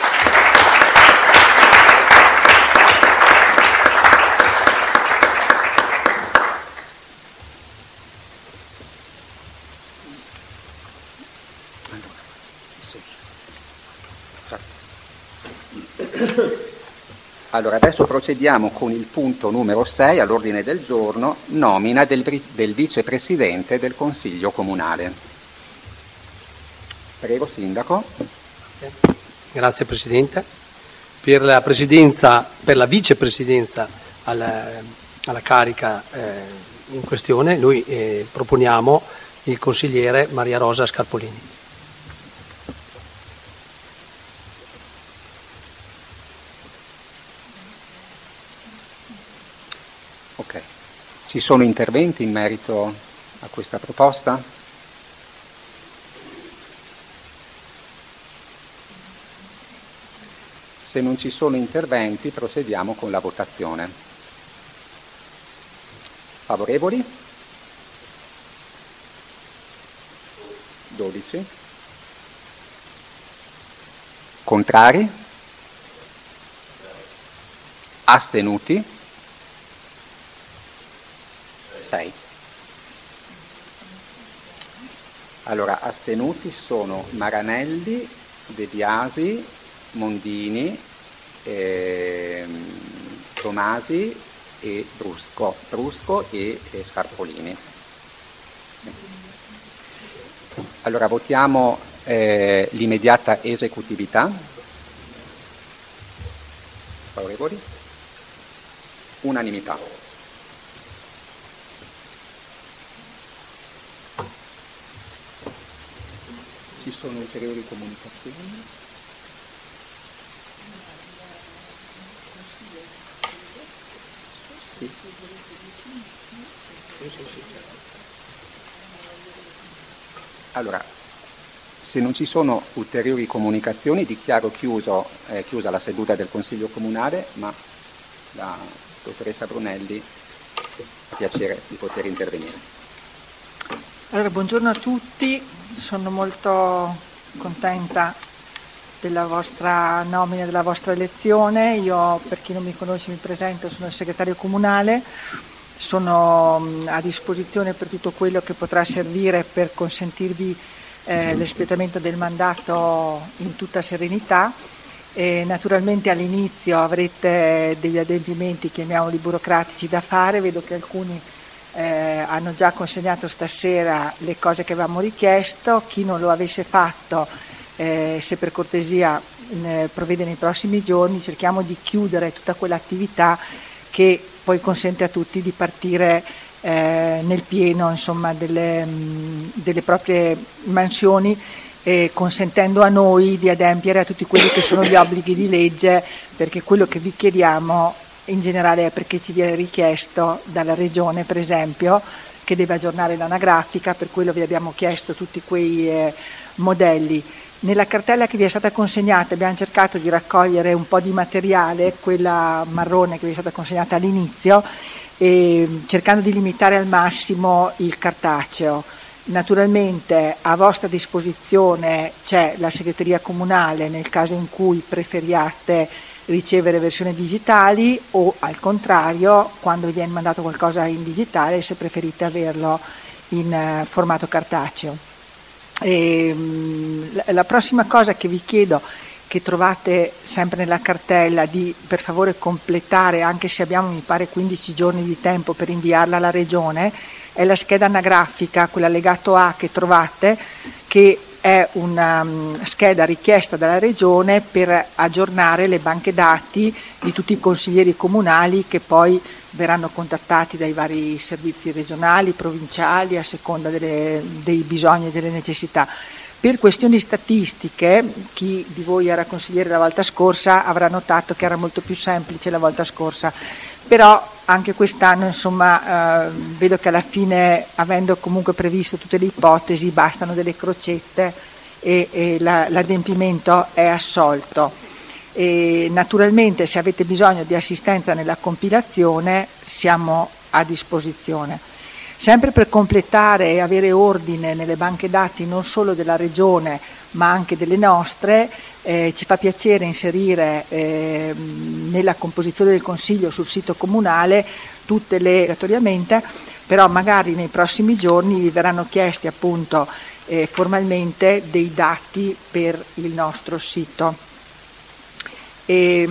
H: Allora, adesso procediamo con il punto numero sei all'ordine del giorno, nomina del, del vicepresidente del Consiglio Comunale. Prego, Sindaco.
I: Grazie, Grazie Presidente. Per la presidenza, per la vicepresidenza alla, alla carica eh, in questione, noi eh, proponiamo il consigliere Maria Rosa Scarpolini.
H: Ok. Ci sono interventi in merito a questa proposta? Se non ci sono interventi, procediamo con la votazione. Favorevoli? dodici. Contrari? Astenuti? sei. Allora, astenuti sono Maranelli, De Biasi, Mondini, ehm, Tomasi e Brusco, Brusco e, e Scarpolini. Allora, votiamo eh, l'immediata esecutività. Favorevoli? Unanimità. Ci sono ulteriori comunicazioni? Sì. Allora, Se non ci sono ulteriori comunicazioni dichiaro chiuso, eh, chiusa la seduta del Consiglio Comunale, ma la dottoressa Brunelli ha piacere di poter intervenire.
J: Allora, buongiorno a tutti, sono molto contenta della vostra nomina, della vostra elezione. Io, per chi non mi conosce, mi presento, sono il segretario comunale, sono a disposizione per tutto quello che potrà servire per consentirvi eh, l'espletamento del mandato in tutta serenità. E naturalmente all'inizio avrete degli adempimenti, chiamiamoli burocratici, da fare. Vedo che alcuni eh, hanno già consegnato stasera le cose che avevamo richiesto. Chi non lo avesse fatto, eh, se per cortesia eh, provvede nei prossimi giorni, cerchiamo di chiudere tutta quell'attività che poi consente a tutti di partire eh, nel pieno, insomma, delle, mh, delle proprie mansioni, e consentendo a noi di adempiere a tutti quelli che sono gli obblighi di legge, perché quello che vi chiediamo in generale è perché ci viene richiesto dalla Regione, per esempio, che deve aggiornare l'anagrafica. Per quello vi abbiamo chiesto tutti quei eh, modelli. Nella cartella che vi è stata consegnata abbiamo cercato di raccogliere un po' di materiale, quella marrone che vi è stata consegnata all'inizio, e cercando di limitare al massimo il cartaceo. Naturalmente a vostra disposizione c'è la segreteria comunale nel caso in cui preferiate ricevere versioni digitali, o al contrario, quando vi viene mandato qualcosa in digitale, se preferite averlo in eh, formato cartaceo. E, mh, la prossima cosa che vi chiedo, che trovate sempre nella cartella, di per favore completare, anche se abbiamo mi pare quindici giorni di tempo per inviarla alla Regione, è la scheda anagrafica, quell'allegato A che trovate, che è una um, scheda richiesta dalla Regione per aggiornare le banche dati di tutti i consiglieri comunali, che poi verranno contattati dai vari servizi regionali, provinciali, a seconda delle, dei bisogni e delle necessità. Per questioni statistiche, chi di voi era consigliere la volta scorsa avrà notato che era molto più semplice la volta scorsa, però anche quest'anno, insomma, eh, vedo che alla fine, avendo comunque previsto tutte le ipotesi, bastano delle crocette e, e la, l'adempimento è assolto. E naturalmente, se avete bisogno di assistenza nella compilazione, siamo a disposizione. Sempre per completare e avere ordine nelle banche dati non solo della Regione ma anche delle nostre, eh, ci fa piacere inserire eh, nella composizione del Consiglio sul sito comunale tutte le obbligatoriamente, però magari nei prossimi giorni vi verranno chiesti appunto eh, formalmente dei dati per il nostro sito. E,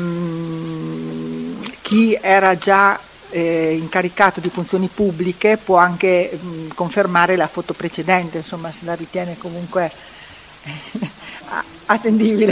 J: mh, chi era già Eh, incaricato di funzioni pubbliche può anche mh, confermare la foto precedente, insomma, se la ritiene comunque eh, attendibile.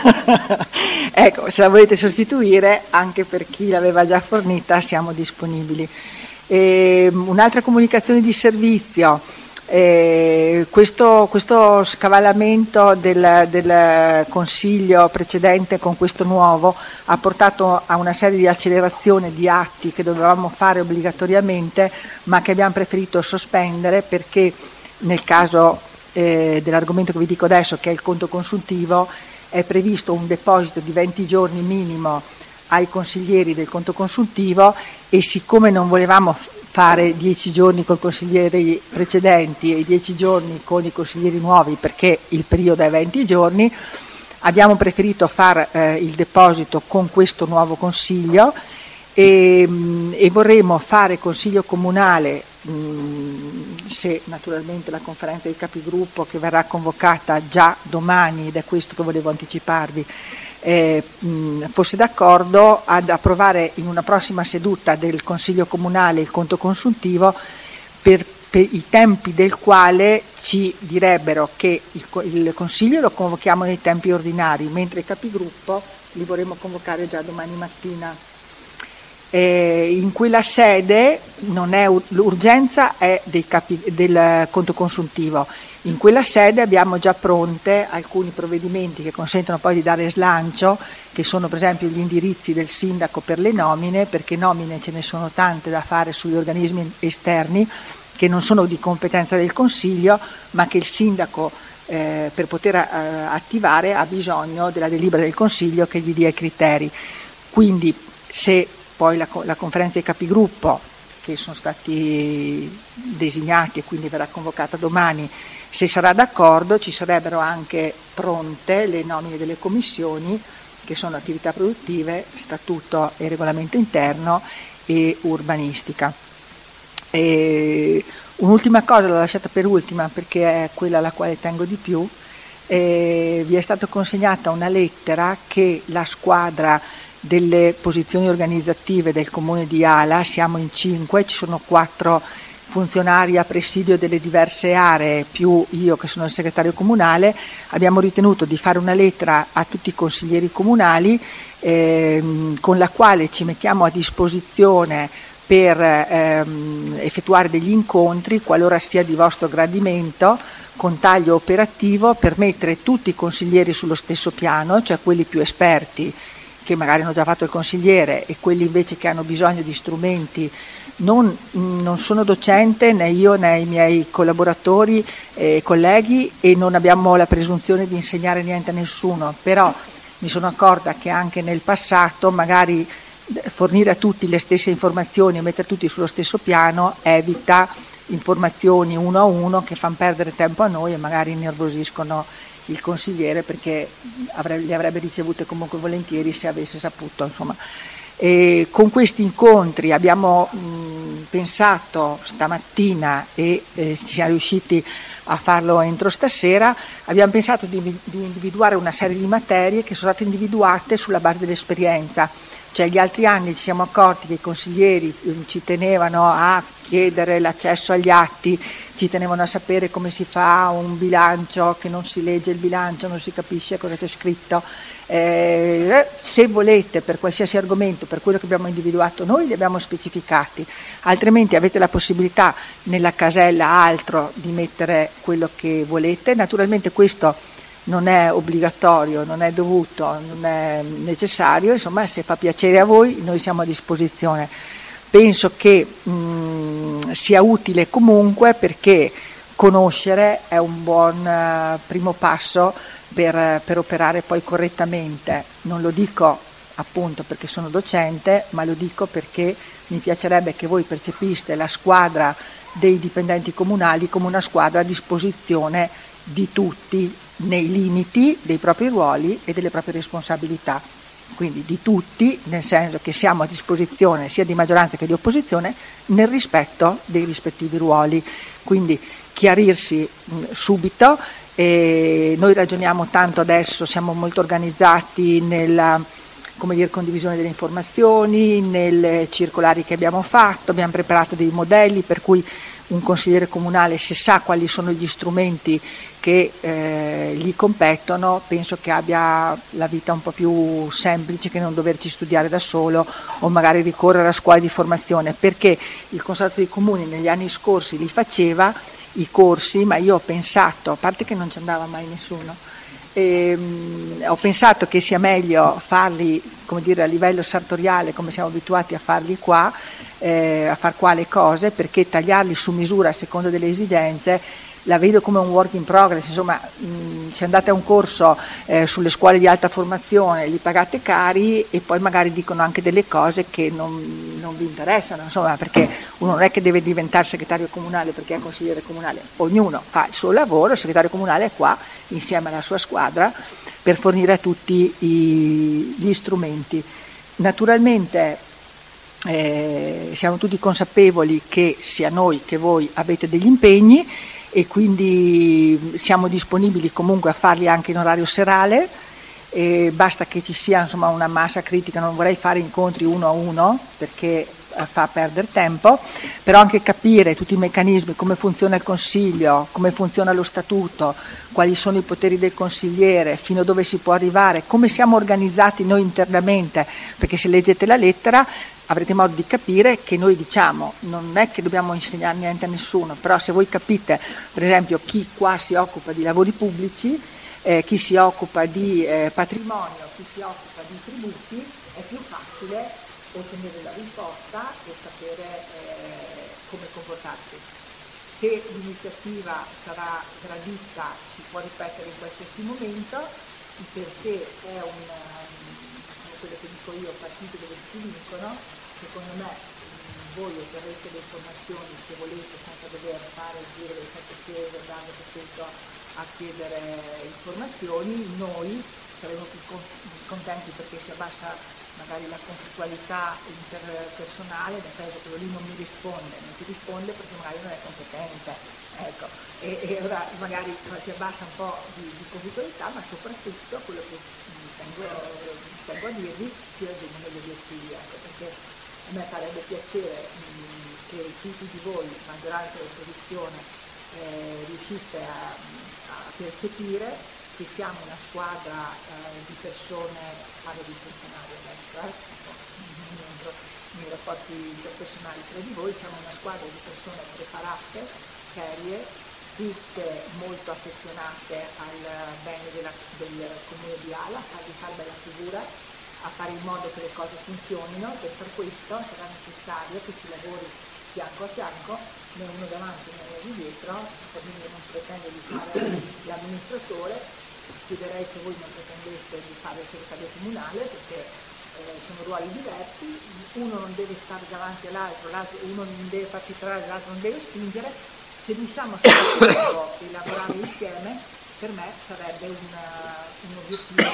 J: Ecco, se la volete sostituire, anche per chi l'aveva già fornita, siamo disponibili. E, un'altra comunicazione di servizio. Eh, questo, questo scavallamento del, del consiglio precedente con questo nuovo ha portato a una serie di accelerazione di atti che dovevamo fare obbligatoriamente, ma che abbiamo preferito sospendere, perché nel caso eh, dell'argomento che vi dico adesso, che è il conto consuntivo, è previsto un deposito di venti giorni minimo ai consiglieri del conto consuntivo, e siccome non volevamo fare dieci giorni con i consiglieri precedenti e dieci giorni con i consiglieri nuovi, perché il periodo è venti giorni, abbiamo preferito fare eh, il deposito con questo nuovo consiglio, e, mh, e vorremmo fare consiglio comunale, mh, se naturalmente la conferenza dei capigruppo, che verrà convocata già domani, ed è questo che volevo anticiparvi, Eh, mh, fosse d'accordo ad approvare in una prossima seduta del Consiglio Comunale il conto consuntivo, per, per i tempi del quale ci direbbero che il, il Consiglio lo convochiamo nei tempi ordinari, mentre i capigruppo li vorremmo convocare già domani mattina. Eh, in quella sede non è l'urgenza è dei capi, del conto consuntivo. In quella sede abbiamo già pronte alcuni provvedimenti che consentono poi di dare slancio, che sono per esempio gli indirizzi del sindaco per le nomine, perché nomine ce ne sono tante da fare sugli organismi esterni che non sono di competenza del Consiglio, ma che il sindaco eh, per poter eh, attivare ha bisogno della delibera del Consiglio che gli dia i criteri. Quindi se poi la, la conferenza dei capigruppo, che sono stati designati e quindi verrà convocata domani, se sarà d'accordo, ci sarebbero anche pronte le nomine delle commissioni, che sono attività produttive, statuto e regolamento interno e urbanistica. E un'ultima cosa, l'ho lasciata per ultima perché è quella alla quale tengo di più. E vi è stata consegnata una lettera che la squadra delle posizioni organizzative del Comune di Ala, siamo in cinque, ci sono quattro funzionari a presidio delle diverse aree, più io che sono il segretario comunale, abbiamo ritenuto di fare una lettera a tutti i consiglieri comunali ehm, con la quale ci mettiamo a disposizione per ehm, effettuare degli incontri qualora sia di vostro gradimento, con taglio operativo, per mettere tutti i consiglieri sullo stesso piano, cioè quelli più esperti che magari hanno già fatto il consigliere e quelli invece che hanno bisogno di strumenti. Non, non sono docente né io né i miei collaboratori e colleghi e non abbiamo la presunzione di insegnare niente a nessuno, però mi sono accorta che anche nel passato magari fornire a tutti le stesse informazioni e mettere tutti sullo stesso piano evita informazioni uno a uno che fanno perdere tempo a noi e magari innervosiscono il consigliere, perché avrebbe, le avrebbe ricevute comunque volentieri se avesse saputo, insomma. E con questi incontri abbiamo mh, pensato stamattina e eh, ci siamo riusciti a farlo entro stasera, abbiamo pensato di, di individuare una serie di materie che sono state individuate sulla base dell'esperienza. Cioè gli altri anni ci siamo accorti che i consiglieri ci tenevano a chiedere l'accesso agli atti, ci tenevano a sapere come si fa un bilancio, che non si legge il bilancio, non si capisce cosa c'è scritto. Eh, se volete, per qualsiasi argomento, per quello che abbiamo individuato noi, li abbiamo specificati, altrimenti avete la possibilità nella casella altro di mettere quello che volete. Naturalmente questo non è obbligatorio, non è dovuto, non è necessario, insomma se fa piacere a voi noi siamo a disposizione. Penso che mh, sia utile comunque, perché conoscere è un buon uh, primo passo per, per operare poi correttamente. Non lo dico appunto perché sono docente, ma lo dico perché mi piacerebbe che voi percepiste la squadra dei dipendenti comunali come una squadra a disposizione di tutti, nei limiti dei propri ruoli e delle proprie responsabilità, quindi di tutti, nel senso che siamo a disposizione sia di maggioranza che di opposizione nel rispetto dei rispettivi ruoli, quindi chiarirsi mh, subito. E noi ragioniamo tanto adesso, siamo molto organizzati nella, come dire, condivisione delle informazioni, nelle circolari che abbiamo fatto, abbiamo preparato dei modelli per cui un consigliere comunale, se sa quali sono gli strumenti che eh, gli competono, penso che abbia la vita un po' più semplice, che non doverci studiare da solo o magari ricorrere a scuole di formazione, perché il Consorzio dei Comuni negli anni scorsi li faceva i corsi, ma io ho pensato, a parte che non ci andava mai nessuno, e, mh, ho pensato che sia meglio farli, come dire, a livello sartoriale, come siamo abituati a farli qua, eh, a far qua le cose, perché tagliarli su misura a seconda delle esigenze la vedo come un work in progress. Insomma, mh, se andate a un corso eh, sulle scuole di alta formazione li pagate cari e poi magari dicono anche delle cose che non, non vi interessano, insomma, perché uno non è che deve diventare segretario comunale perché è consigliere comunale, ognuno fa il suo lavoro, il segretario comunale è qua insieme alla sua squadra per fornire a tutti i, gli strumenti. Naturalmente eh, siamo tutti consapevoli che sia noi che voi avete degli impegni e quindi siamo disponibili comunque a farli anche in orario serale, e basta che ci sia, insomma, una massa critica. Non vorrei fare incontri uno a uno perché fa perdere tempo, però anche capire tutti i meccanismi, come funziona il Consiglio, come funziona lo Statuto, quali sono i poteri del consigliere, fino a dove si può arrivare, come siamo organizzati noi internamente, perché se leggete la lettera avrete modo di capire che noi diciamo non è che dobbiamo insegnare niente a nessuno, però se voi capite per esempio chi qua si occupa di lavori pubblici, eh, chi si occupa di eh, patrimonio, chi si occupa di tributi, è più facile ottenere la risposta e sapere eh, come comportarsi. Se l'iniziativa sarà gradita si può ripetere in qualsiasi momento, perché è un, come quello che dico io, partito dove si vincono. Secondo me voi otterrete le informazioni che volete senza dover fare il giro del sette chiese, andare tutto a chiedere informazioni. Noi saremo più contenti perché si abbassa magari la conflittualità interpersonale, nel senso che quello lì non mi risponde, non ti risponde perché magari non è competente, ecco, e, e ora magari si abbassa un po' di, di conflittualità, ma soprattutto quello che tengo, tengo a dirvi, si raggiungono gli obiettivi, ecco, perché a me farebbe piacere mh, che tutti di voi, maggioranza e opposizione, eh, riusciste a, a percepire che siamo una squadra eh, di persone, parlo di funzionari adesso, eh, non entro nei rapporti interpersonali tra di voi, siamo una squadra di persone preparate, serie, tutte molto affezionate al bene della, del comune di Ala, a fargli fare bella figura, a fare in modo che le cose funzionino. Per far questo sarà necessario che si lavori fianco a fianco, né uno davanti né uno di dietro, quindi non pretendo di fare l'amministratore. Chiederei se voi non pretendeste di fare il segretario comunale, perché eh, sono ruoli diversi, uno non deve stare davanti all'altro, l'altro, uno non deve farsi trarre, l'altro non deve spingere. Se riusciamo a stare a e lavorare insieme, per me sarebbe un, un obiettivo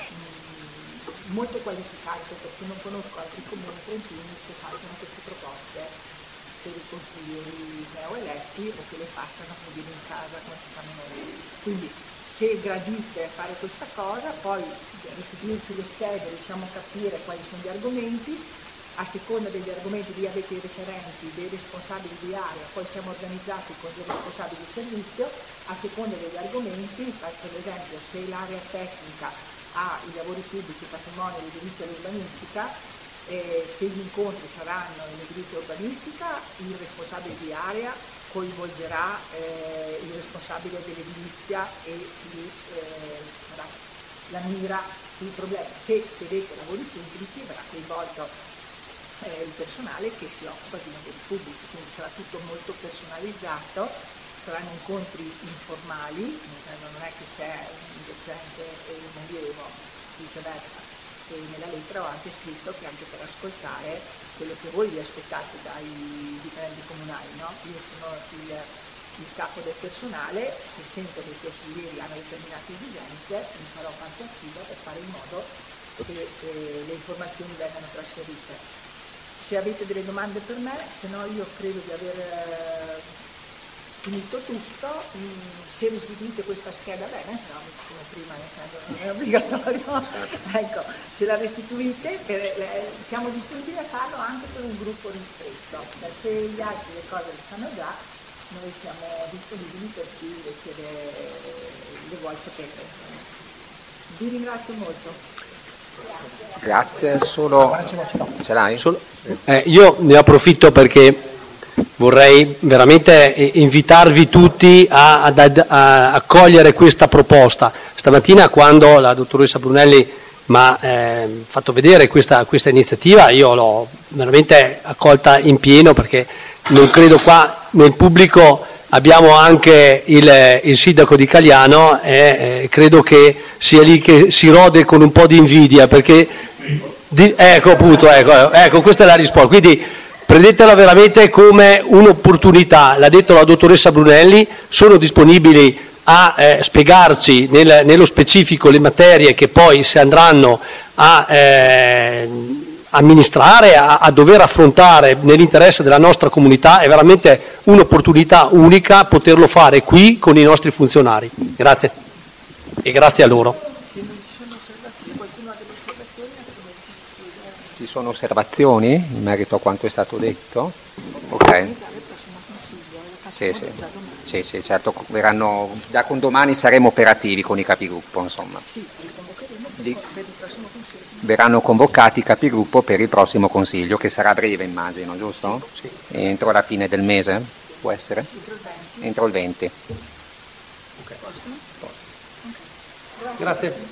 J: mh, molto qualificante, perché non conosco altri comuni trentini che facciano queste proposte per i consiglieri neoeletti o che le facciano come dire in casa come si fanno noi. Quindi se gradite fare questa cosa, poi restituirci le schede, riusciamo a capire quali sono gli argomenti, a seconda degli argomenti lì avete i referenti, dei responsabili di area, poi siamo organizzati con dei responsabili di servizio, a seconda degli argomenti, faccio l'esempio, se l'area tecnica ha i lavori pubblici, patrimonio, l'edilizia e l'urbanistica, eh, se gli incontri saranno in edilizia e urbanistica, il responsabile di area coinvolgerà eh, il responsabile dell'edilizia e gli eh, farà la mira sui problemi. Se chiedete lavori pubblici verrà coinvolto eh, il personale che si occupa di lavori pubblici, quindi sarà tutto molto personalizzato, saranno incontri informali, non è che c'è un docente e un allievo, viceversa. E nella lettera ho anche scritto che anche per ascoltare quello che voi vi aspettate dai dipendenti comunali, no? Io sono il, il capo del personale, se sento che i consiglieri hanno determinate esigenze mi farò parte attiva per fare in modo che eh, le informazioni vengano trasferite. Se avete delle domande per me, se no io credo di aver eh, finito tutto. Se restituite questa scheda bene, se no come prima non è obbligatorio, ecco, se la restituite per, eh, siamo disponibili a farlo anche per un gruppo ristretto, se gli altri le cose le sanno già, noi siamo disponibili per chi le chiede, le vuole sapere. Vi ringrazio molto.
H: Grazie, solo ce l'hai?
I: Solo, eh, io ne approfitto perché vorrei veramente invitarvi tutti a, a, a, a cogliere questa proposta. Stamattina quando la dottoressa Brunelli mi ha eh, fatto vedere questa, questa iniziativa, io l'ho veramente accolta in pieno, perché non credo, qua nel pubblico abbiamo anche il, il sindaco di Cagliano e eh, credo che sia lì che si rode con un po' di invidia, perché di, ecco appunto, ecco, ecco, questa è la risposta. Quindi prendetela veramente come un'opportunità, l'ha detto la dottoressa Brunelli, sono disponibili a eh, spiegarci nel, nello specifico le materie che poi si andranno a eh, amministrare, a, a dover affrontare nell'interesse della nostra comunità. È veramente un'opportunità unica poterlo fare qui con i nostri funzionari. Grazie e grazie a loro.
H: Ci sono osservazioni in merito a quanto è stato detto? Ok. Sì, sì, sì, sì, certo, verranno, già con domani saremo operativi con i capigruppo, insomma. Di, verranno convocati i capigruppo per il prossimo consiglio, che sarà breve immagino, giusto?
I: Sì, sì.
H: Entro la fine del mese, può essere? Entro il venti.
I: Okay. Grazie.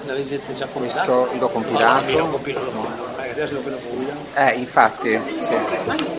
A: L'avete già compilato?
H: Questo l'ho compilato.
A: No, lo compilo domani. Adesso lo compilo pure.
H: Eh, infatti, sì.